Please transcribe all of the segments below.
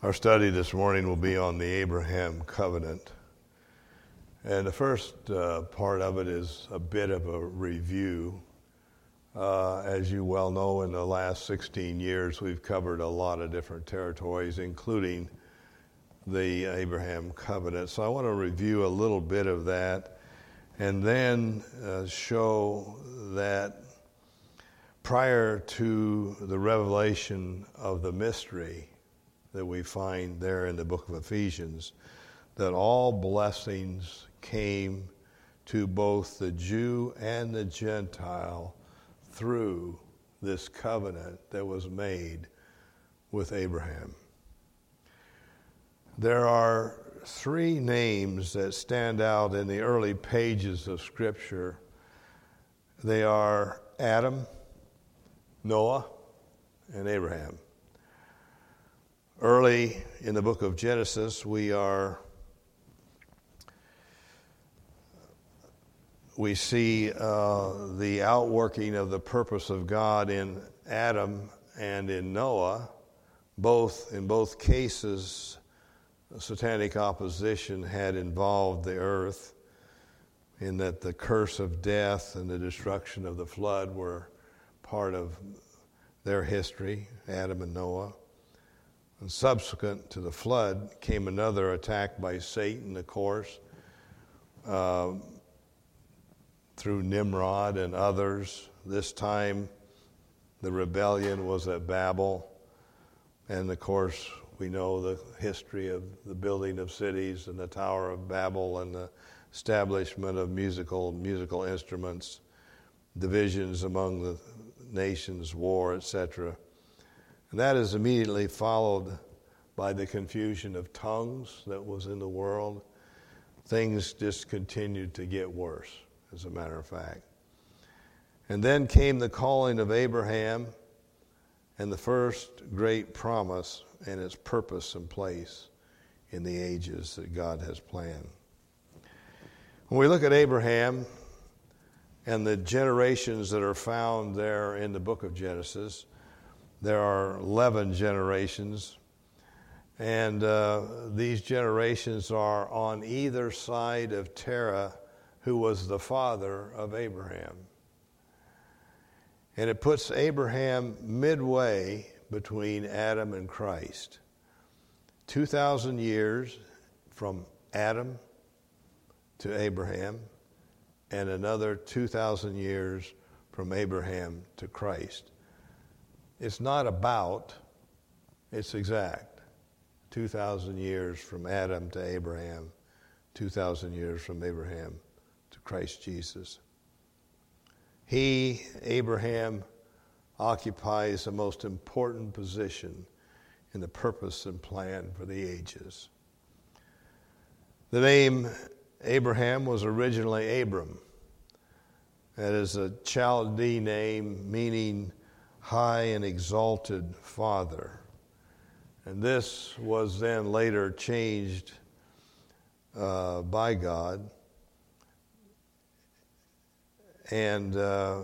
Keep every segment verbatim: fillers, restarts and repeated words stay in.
Our study this morning will be on the Abraham covenant. And the first uh, part of it is a bit of a review. Uh, as you well know, in the last sixteen years, we've covered a lot of different territories, including the Abraham covenant. So I want to review a little bit of that and then uh, show that prior to the revelation of the mystery that we find there in the book of Ephesians, that all blessings came to both the Jew and the Gentile through this covenant that was made with Abraham. There are three names that stand out in the early pages of Scripture. They are Adam, Noah, and Abraham. Early in the book of Genesis, we are we see uh, the outworking of the purpose of God in Adam and in Noah. Both in both cases, satanic opposition had involved the earth, in that the curse of death and the destruction of the flood were part of their history, Adam and Noah. And subsequent to the flood came another attack by Satan, of course, uh, through Nimrod and others. This time the rebellion was at Babel. And of course, we know the history of the building of cities and the Tower of Babel and the establishment of musical musical instruments, divisions among the nations, war, et cetera. And that is immediately followed by the confusion of tongues that was in the world. Things just continued to get worse, as a matter of fact. And then came the calling of Abraham and the first great promise and its purpose and place in the ages that God has planned. When we look at Abraham and the generations that are found there in the book of Genesis, there are eleven generations, and uh, these generations are on either side of Terah, who was the father of Abraham. And it puts Abraham midway between Adam and Christ. two thousand years from Adam to Abraham, and another two thousand years from Abraham to Christ. It's not about, it's exact. two thousand years from Adam to Abraham, two thousand years from Abraham to Christ Jesus. He, Abraham, occupies the most important position in the purpose and plan for the ages. The name Abraham was originally Abram. That is a Chaldee name meaning high and exalted father. And this was then later changed uh, by God. And uh,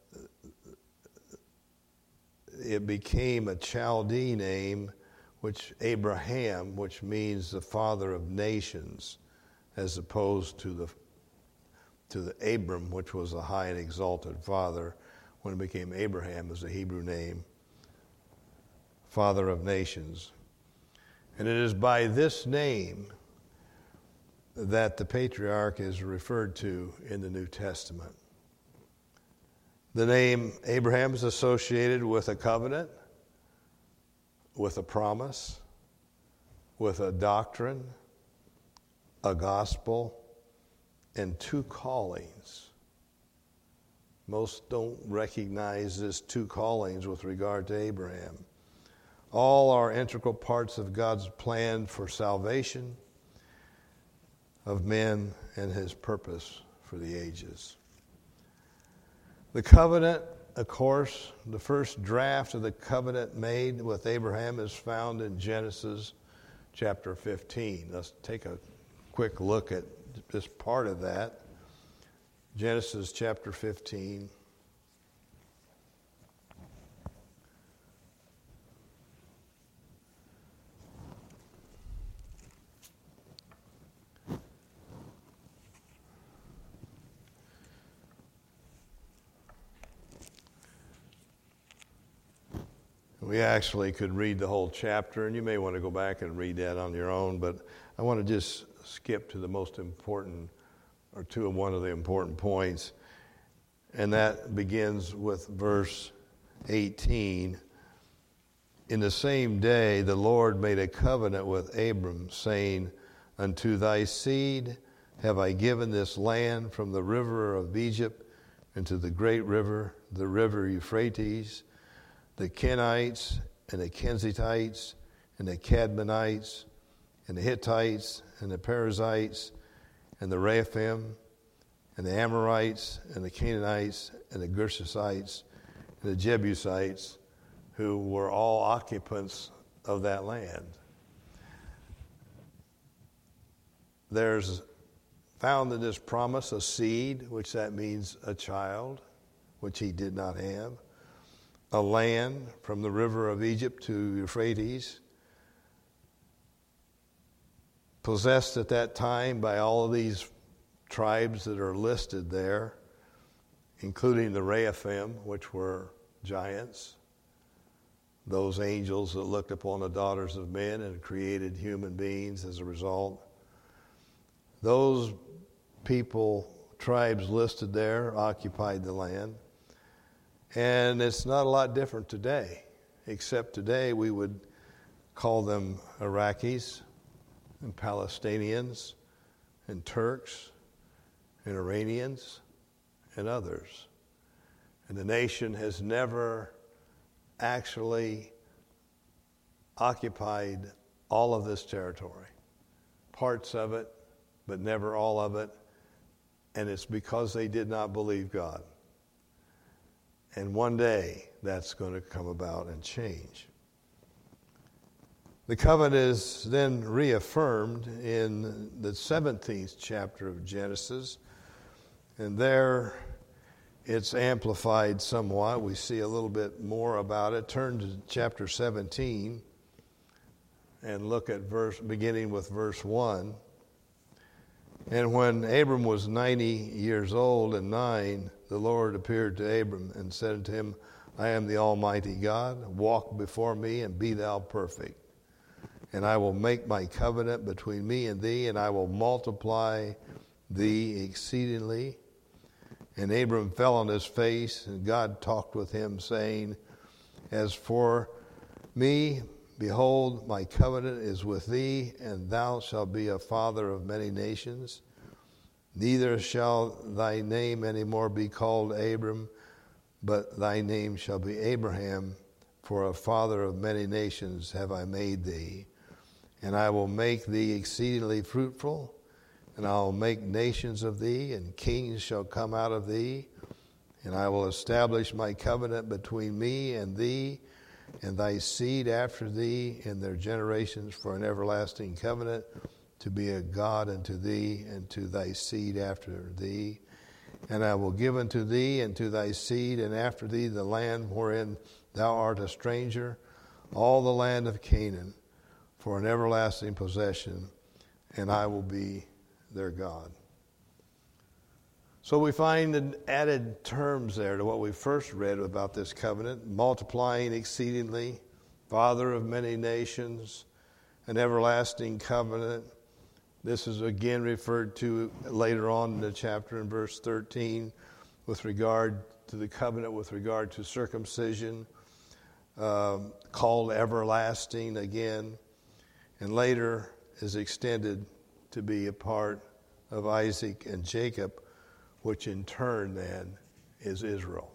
it became a Chaldee name, which Abraham, which means the father of nations, as opposed to the to the Abram, which was a high and exalted father. When it became Abraham as a Hebrew name, father of nations. And it is by this name that the patriarch is referred to in the New Testament. The name Abraham is associated with a covenant, with a promise, with a doctrine, a gospel, and two callings. Most don't recognize this two callings with regard to Abraham. All are integral parts of God's plan for salvation of men and his purpose for the ages. The covenant, of course, the first draft of the covenant made with Abraham is found in Genesis chapter fifteen. Let's take a quick look at just part of that. Genesis chapter fifteen. We actually could read the whole chapter, and you may want to go back and read that on your own, but I want to just skip to the most important, or to one of the important points, and that begins with verse eighteen. In the same day the Lord made a covenant with Abram, saying, Unto thy seed have I given this land from the river of Egypt into the great river, the river Euphrates, the Kenites and the Kenizzites and the Cadmonites and the Hittites and the Perizzites and the Rephaim and the Amorites and the Canaanites and the Girgashites and the Jebusites, who were all occupants of that land. There's found in this promise a seed, which that means a child, which he did not have, a land from the river of Egypt to Euphrates, possessed at that time by all of these tribes that are listed there, including the Rephaim, which were giants, those angels that looked upon the daughters of men and created human beings as a result. Those people, tribes listed there, occupied the land. And it's not a lot different today, except today we would call them Iraqis and Palestinians and Turks and Iranians and others. And the nation has never actually occupied all of this territory, parts of it, but never all of it. And it's because they did not believe God. And one day, that's going to come about and change. The covenant is then reaffirmed in the seventeenth chapter of Genesis. And there, it's amplified somewhat. We see a little bit more about it. Turn to chapter seventeen and look at verse, beginning with verse one. And when Abram was ninety years old and nine, the Lord appeared to Abram and said unto him, I am the Almighty God. Walk before me and be thou perfect. And I will make my covenant between me and thee, and I will multiply thee exceedingly. And Abram fell on his face, and God talked with him, saying, As for me, behold, my covenant is with thee, and thou shalt be a father of many nations. Neither shall thy name any more be called Abram, but thy name shall be Abraham, for a father of many nations have I made thee. And I will make thee exceedingly fruitful, and I will make nations of thee, and kings shall come out of thee. And I will establish my covenant between me and thee, and thy seed after thee in their generations for an everlasting covenant, to be a God unto thee and to thy seed after thee. And I will give unto thee and to thy seed and after thee the land wherein thou art a stranger, all the land of Canaan, for an everlasting possession, and I will be their God. So we find the added terms there to what we first read about this covenant: multiplying exceedingly, Father of many nations, an everlasting covenant. This is again referred to later on in the chapter in verse thirteen with regard to the covenant, with regard to circumcision, um, called everlasting again, and later is extended to be a part of Isaac and Jacob, which in turn then is Israel.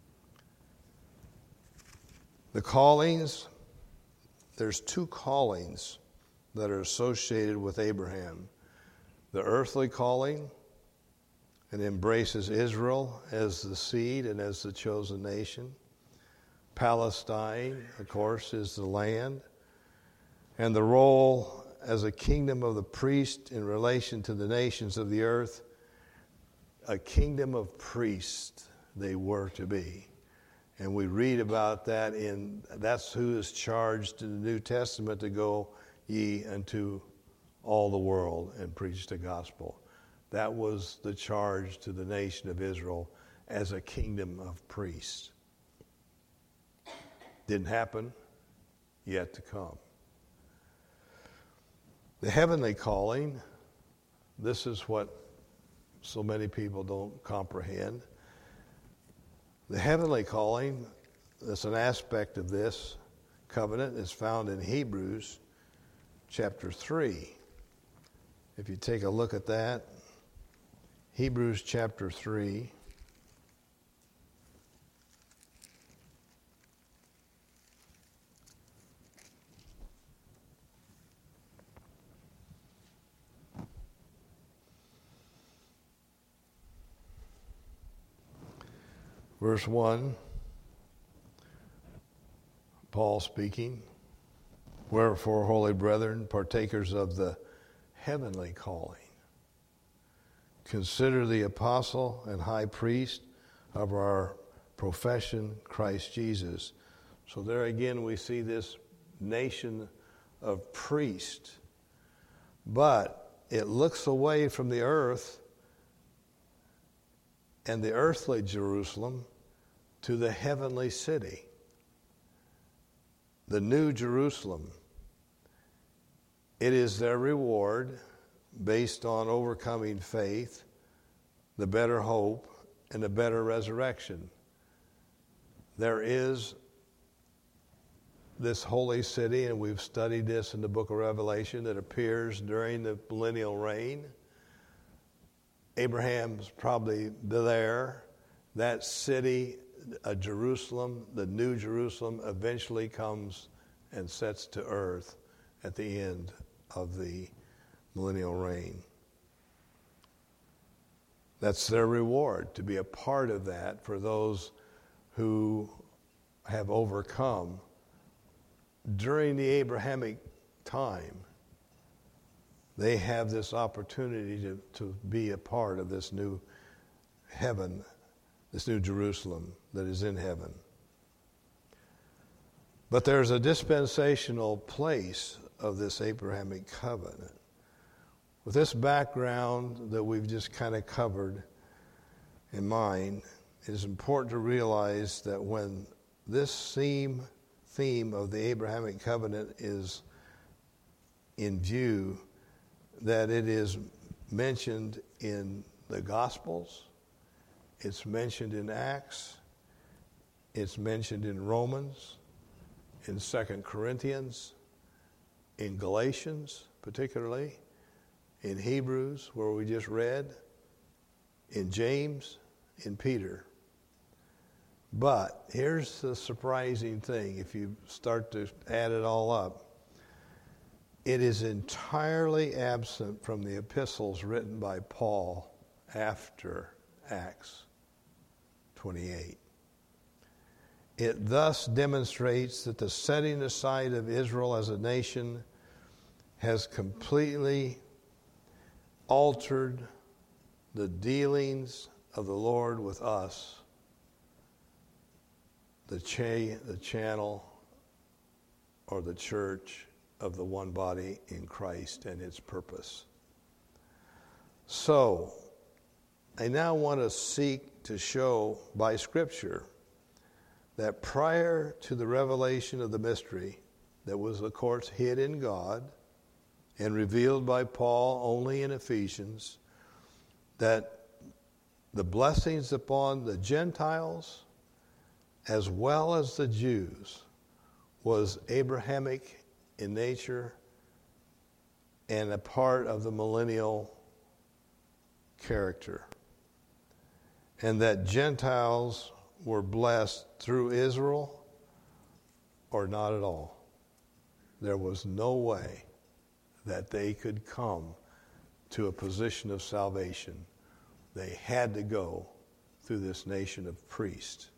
The callings, there's two callings that are associated with Abraham. The earthly calling, it embraces Israel as the seed and as the chosen nation. Palestine, of course, is the land. And the role as a kingdom of the priest in relation to the nations of the earth, a kingdom of priests they were to be. And we read about that in, that's who is charged in the New Testament to go ye unto all the world and preach the gospel. That was the charge to the nation of Israel as a kingdom of priests. Didn't happen, yet to come. The heavenly calling, this is what so many people don't comprehend. The heavenly calling, that's an aspect of this covenant, is found in Hebrews chapter three. If you take a look at that, Hebrews chapter three. Verse one, Paul speaking, "Wherefore, holy brethren, partakers of the heavenly calling, consider the apostle and high priest of our profession, Christ Jesus." So there again we see this nation of priests, but it looks away from the earth and the earthly Jerusalem to the heavenly city, the new Jerusalem. It is their reward based on overcoming faith, the better hope, and the better resurrection. There is this holy city, and we've studied this in the book of Revelation, that appears during the millennial reign. Abraham's probably there. That city, a Jerusalem, the new Jerusalem, eventually comes and sets to earth at the end of the millennial reign. That's their reward, to be a part of that for those who have overcome during the Abrahamic time. They have this opportunity to, to be a part of this new heaven, this new Jerusalem that is in heaven. But there's a dispensational place of this Abrahamic covenant. With this background that we've just kind of covered in mind, it is important to realize that when this theme, theme of the Abrahamic covenant is in view, that it is mentioned in the Gospels, it's mentioned in Acts, it's mentioned in Romans, in Second Corinthians, in Galatians particularly, in Hebrews, where we just read, in James, in Peter. But here's the surprising thing, if you start to add it all up. It is entirely absent from the epistles written by Paul after Acts twenty-eight. It thus demonstrates that the setting aside of Israel as a nation has completely altered the dealings of the Lord with us, the, cha- the channel or the church of the one body in Christ and its purpose. So, I now want to seek to show by Scripture that prior to the revelation of the mystery that was, of course, hid in God and revealed by Paul only in Ephesians, that the blessings upon the Gentiles as well as the Jews was Abrahamic in nature and a part of the millennial character. And that Gentiles were blessed through Israel or not at all. There was no way that they could come to a position of salvation. They had to go through this nation of priests.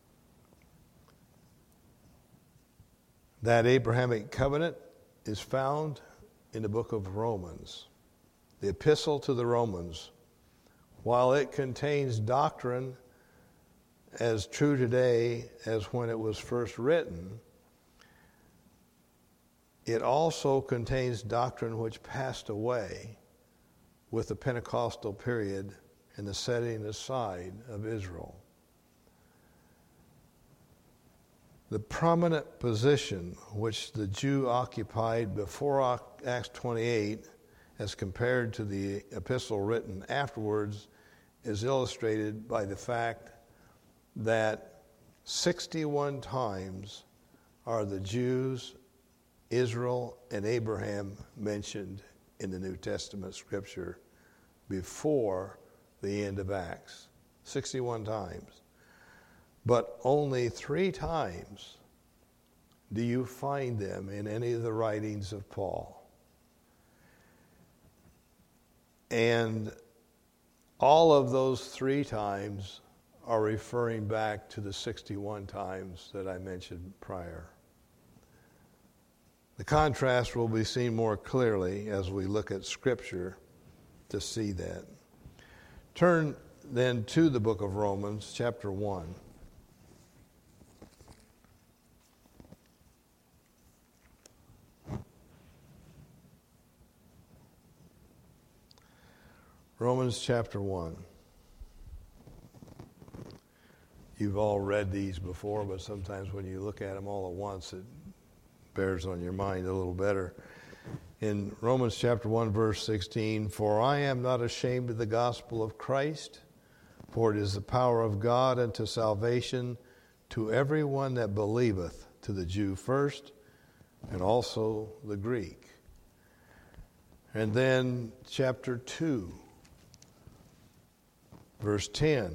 That Abrahamic covenant is found in the book of Romans. The epistle to the Romans, while it contains doctrine as true today as when it was first written, it also contains doctrine which passed away with the Pentecostal period and the setting aside of Israel. The prominent position which the Jew occupied before Acts twenty-eight as compared to the epistle written afterwards is illustrated by the fact that sixty-one times are the Jews, Israel, and Abraham mentioned in the New Testament scripture before the end of Acts. sixty-one times. But only three times do you find them in any of the writings of Paul. And all of those three times are referring back to the sixty-one times that I mentioned prior. The contrast will be seen more clearly as we look at Scripture to see that. Turn then to the book of Romans, chapter one. Romans chapter one. You've all read these before, but sometimes when you look at them all at once, it bears on your mind a little better. In Romans chapter one, verse sixteen, "For I am not ashamed of the gospel of Christ, for it is the power of God unto salvation to everyone that believeth, to the Jew first, and also the Greek." And then chapter two, verse ten,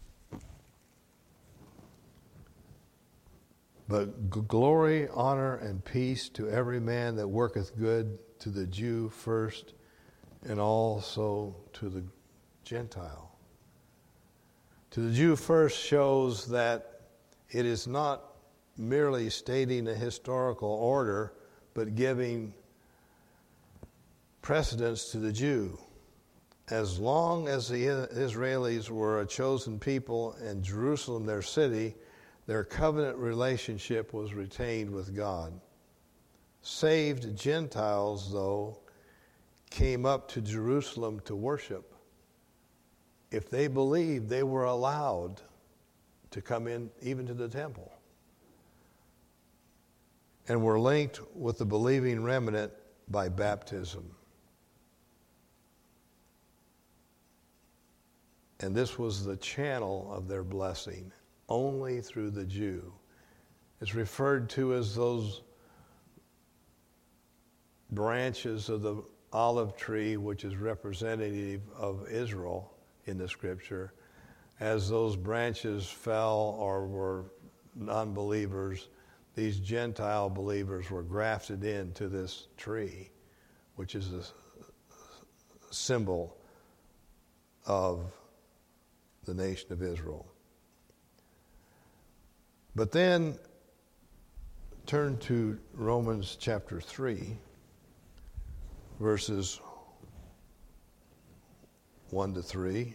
"But glory, honor, and peace to every man that worketh good, to the Jew first, and also to the Gentile." To the Jew first shows that it is not merely stating a historical order, but giving precedence to the Jew. As long as the Israelis were a chosen people and Jerusalem their city, their covenant relationship was retained with God. Saved Gentiles, though, came up to Jerusalem to worship. If they believed, they were allowed to come in even to the temple, and were linked with the believing remnant by baptism. And this was the channel of their blessing, only through the Jew. It's referred to as those branches of the olive tree, which is representative of Israel in the scripture. As those branches fell or were non-believers, these Gentile believers were grafted into this tree, which is a symbol of the nation of Israel. But then turn to Romans chapter three, verses one to three.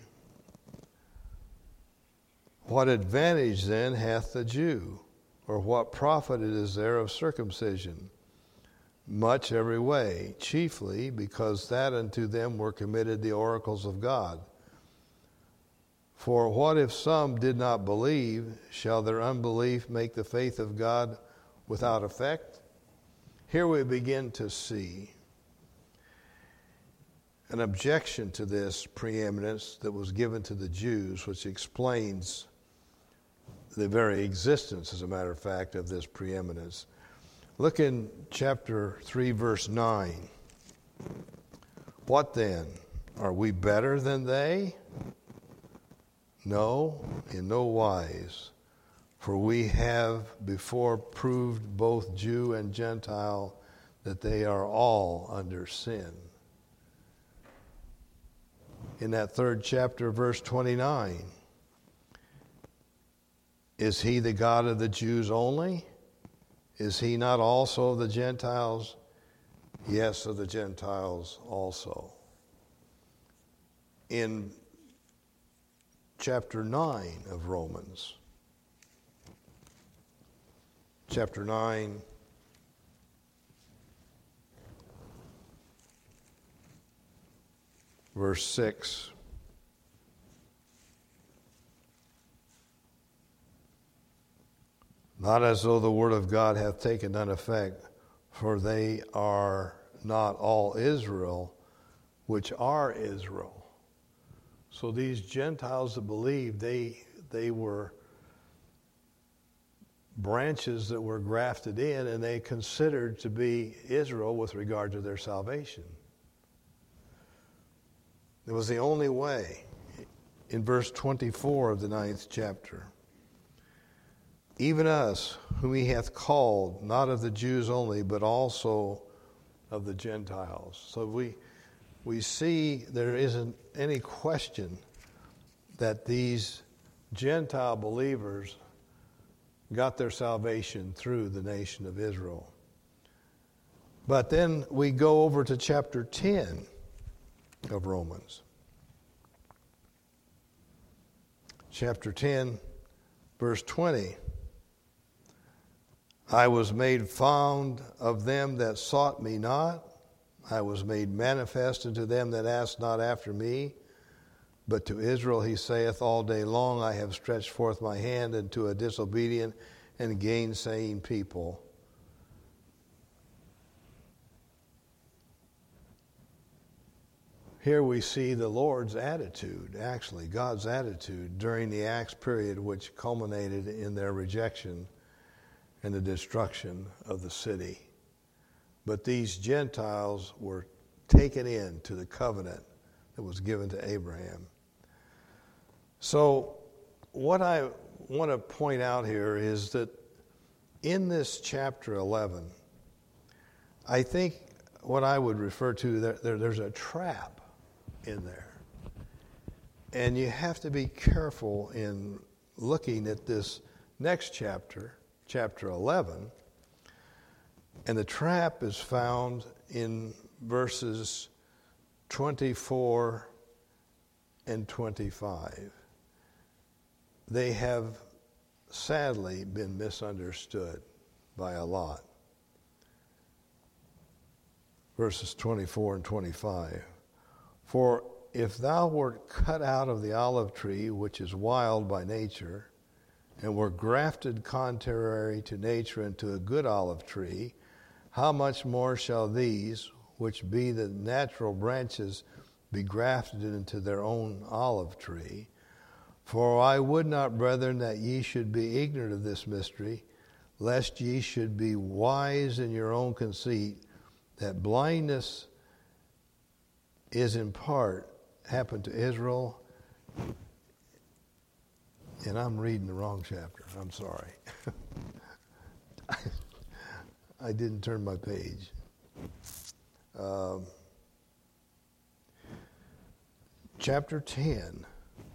"What advantage then hath the Jew? Or what profit is there of circumcision? Much every way, chiefly because that unto them were committed the oracles of God. For what if some did not believe? Shall their unbelief make the faith of God without effect?" Here we begin to see an objection to this preeminence that was given to the Jews, which explains the very existence, as a matter of fact, of this preeminence. Look in chapter three, verse nine. "What then? Are we better than they? No, in no wise. For we have before proved both Jew and Gentile that they are all under sin." In that third chapter, verse twenty-nine, "Is he the God of the Jews only? Is he not also of the Gentiles? Yes, of the Gentiles also." In chapter nine of Romans, chapter nine, verse six, not as though the word of God hath taken none effect, for they are not all Israel, which are Israel. So these Gentiles that believed, they they were branches that were grafted in, and they considered to be Israel with regard to their salvation. It was the only way. In verse twenty-four of the ninth chapter, even us, whom he hath called, not of the Jews only, but also of the Gentiles. So we we see there isn't any question that these Gentile believers got their salvation through the nation of Israel. But then we go over to chapter ten of Romans. Chapter ten, verse twenty. I was made found of them that sought me not. I was made manifest unto them that asked not after me. But to Israel he saith, all day long I have stretched forth my hand unto a disobedient and gainsaying people. Here we see the Lord's attitude, actually God's attitude during the Acts period, which culminated in their rejection and the destruction of the city. But these Gentiles were taken into the covenant that was given to Abraham. So what I want to point out here is that in this chapter eleven, I think what I would refer to, there, there, there's a trap in there. And you have to be careful in looking at this next chapter, chapter eleven, and the trap is found in verses twenty-four and twenty-five. They have sadly been misunderstood by a lot. Verses twenty-four and twenty-five. For if thou wert cut out of the olive tree, which is wild by nature, and were grafted contrary to nature into a good olive tree, how much more shall these, which be the natural branches, be grafted into their own olive tree? For I would not, brethren, that ye should be ignorant of this mystery, lest ye should be wise in your own conceit, that blindness is in part happened to Israel. And I'm reading the wrong chapter. I'm sorry. I, I didn't turn my page. Um, chapter ten.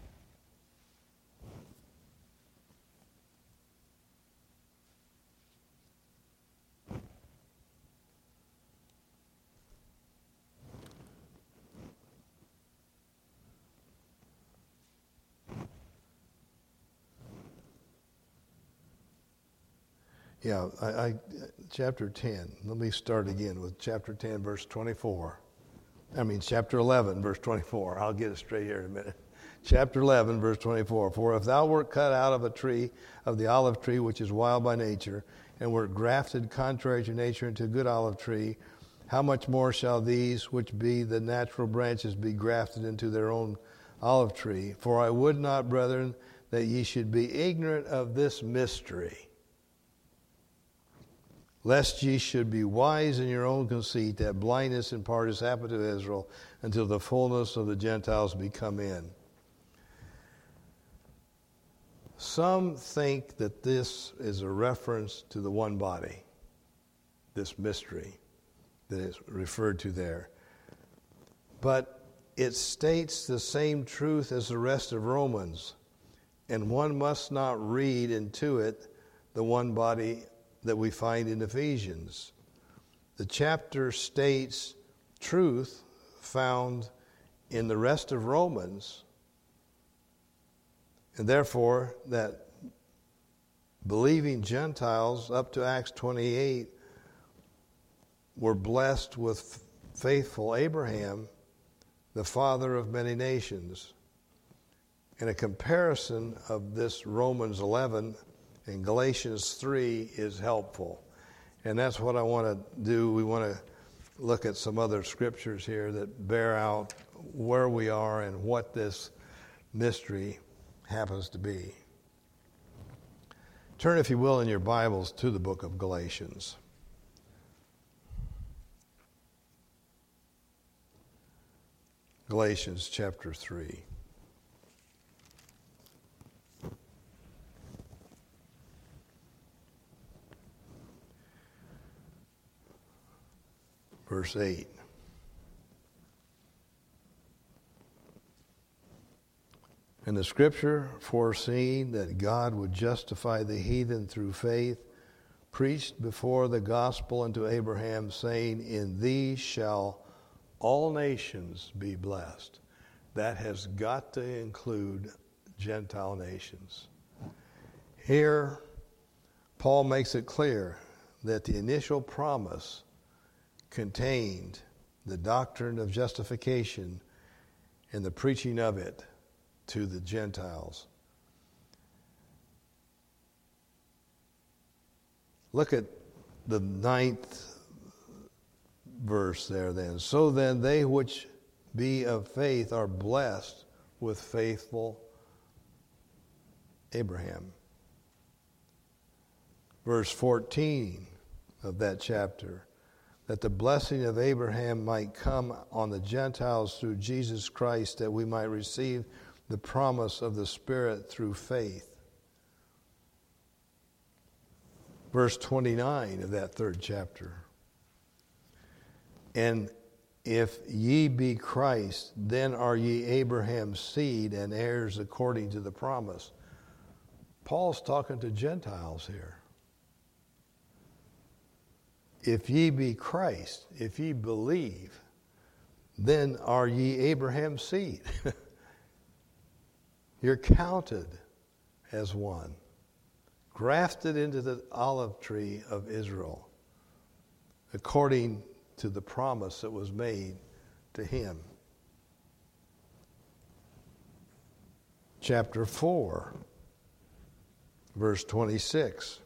Yeah, I, I, chapter ten. Let me start again with chapter ten, verse twenty-four. I mean, chapter eleven, verse twenty-four. I'll get it straight here in a minute. Chapter eleven, verse twenty-four. For if thou wert cut out of a tree, of the olive tree, which is wild by nature, and wert grafted contrary to nature into a good olive tree, how much more shall these, which be the natural branches, be grafted into their own olive tree? For I would not, brethren, that ye should be ignorant of this mystery, lest ye should be wise in your own conceit, that blindness in part has happened to Israel, until the fullness of the Gentiles be come in. Some think that this is a reference to the one body, this mystery that is referred to there. But it states the same truth as the rest of Romans, and one must not read into it the one body that we find in Ephesians. The chapter states truth found in the rest of Romans, and therefore that believing Gentiles up to Acts twenty-eight were blessed with faithful Abraham, the father of many nations. And a comparison of this Romans eleven And Galatians three is helpful. And that's what I want to do. We want to look at some other scriptures here that bear out where we are and what this mystery happens to be. Turn, if you will, in your Bibles to the book of Galatians. Galatians chapter three. Verse eight. And the scripture, foreseeing that God would justify the heathen through faith, preached before the gospel unto Abraham, saying, in thee shall all nations be blessed. That has got to include Gentile nations. Here, Paul makes it clear that the initial promise contained the doctrine of justification and the preaching of it to the Gentiles. Look at the ninth verse there then. So then they which be of faith are blessed with faithful Abraham. Verse fourteen of that chapter, that the blessing of Abraham might come on the Gentiles through Jesus Christ, that we might receive the promise of the Spirit through faith. Verse twenty-nine of that third chapter. And if ye be Christ, then are ye Abraham's seed and heirs according to the promise. Paul's talking to Gentiles here. If ye be Christ, if ye believe, then are ye Abraham's seed. You're counted as one, grafted into the olive tree of Israel, according to the promise that was made to him. Chapter four, verse twenty-six.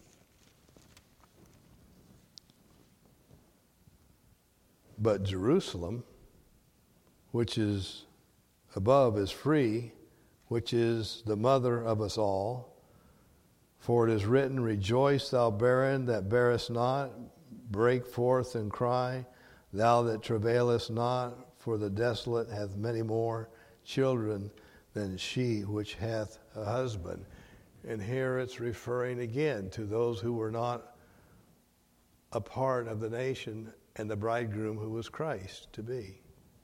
But Jerusalem, which is above, is free, which is the mother of us all. For it is written, rejoice, thou barren that bearest not, break forth and cry, thou that travailest not, for the desolate hath many more children than she which hath a husband. And here it's referring again to those who were not a part of the nation and the bridegroom who was Christ to be.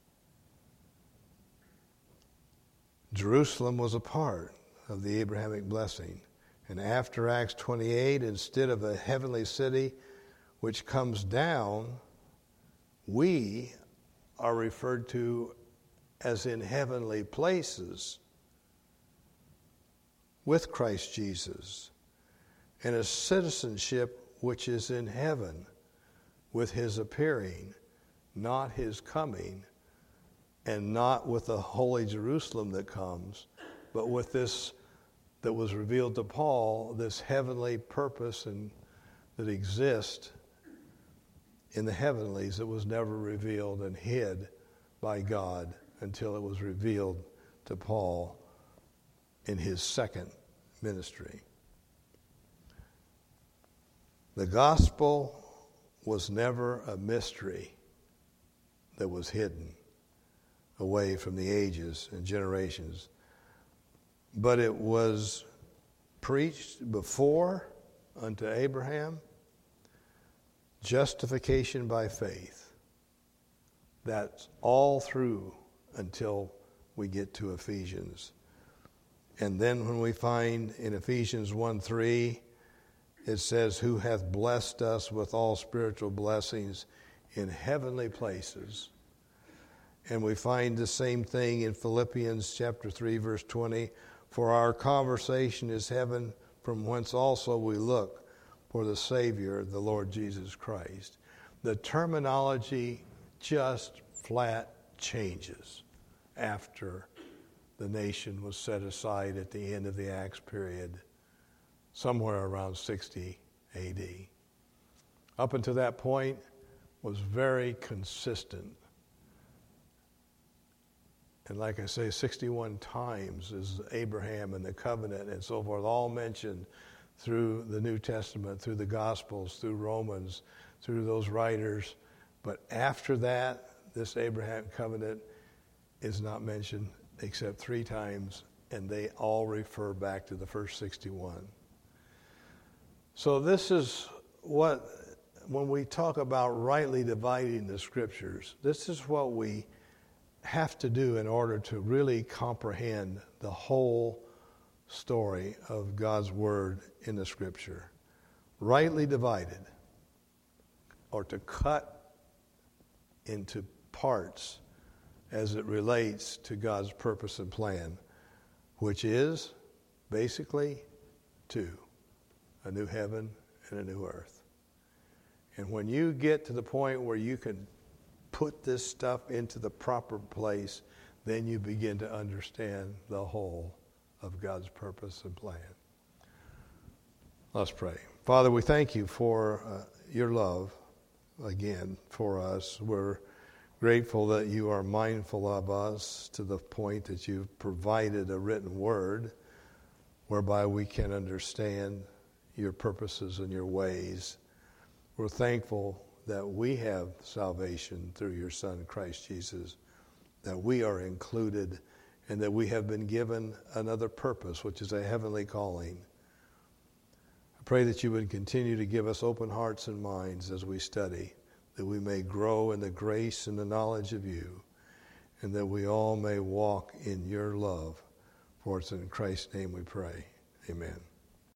Jerusalem was a part of the Abrahamic blessing. And after Acts twenty-eight, instead of a heavenly city which comes down, we are referred to as in heavenly places with Christ Jesus, and a citizenship which is in heaven with his appearing, not his coming, and not with the holy Jerusalem that comes, but with this that was revealed to Paul, this heavenly purpose and that exists in the heavenlies that was never revealed and hid by God until it was revealed to Paul in his second ministry. The gospel was never a mystery that was hidden away from the ages and generations, but it was preached before unto Abraham, justification by faith. That's all through until we get to Ephesians. And then when we find in Ephesians one three, it says, who hath blessed us with all spiritual blessings in heavenly places. And we find the same thing in Philippians chapter three, verse twenty, for our conversation is heaven, from whence also we look for the Savior, the Lord Jesus Christ. The terminology just flat changes after the nation was set aside at the end of the Acts period, somewhere around sixty A D. Up until that point was very consistent. And like I say, sixty-one times is Abraham and the covenant and so forth, all mentioned through the New Testament, through the Gospels, through Romans, through those writers. But after that, this Abraham covenant is not mentioned except three times, and they all refer back to the first sixty-one. So this is what, when we talk about rightly dividing the Scriptures, this is what we have to do in order to really comprehend the whole story of God's Word in the Scripture. Rightly divided, or to cut into parts as it relates to God's purpose and plan, which is basically two, a new heaven and a new earth. And when you get to the point where you can put this stuff into the proper place, then you begin to understand the whole of God's purpose and plan. Let's pray. Father, we thank you for uh, your love, again, for us. We're grateful that you are mindful of us to the point that you've provided a written word whereby we can understand your purposes and your ways. We're thankful that we have salvation through your Son, Christ Jesus, that we are included, and that we have been given another purpose, which is a heavenly calling. I pray that you would continue to give us open hearts and minds as we study, that we may grow in the grace and the knowledge of you, and that we all may walk in your love. For it's in Christ's name we pray. Amen.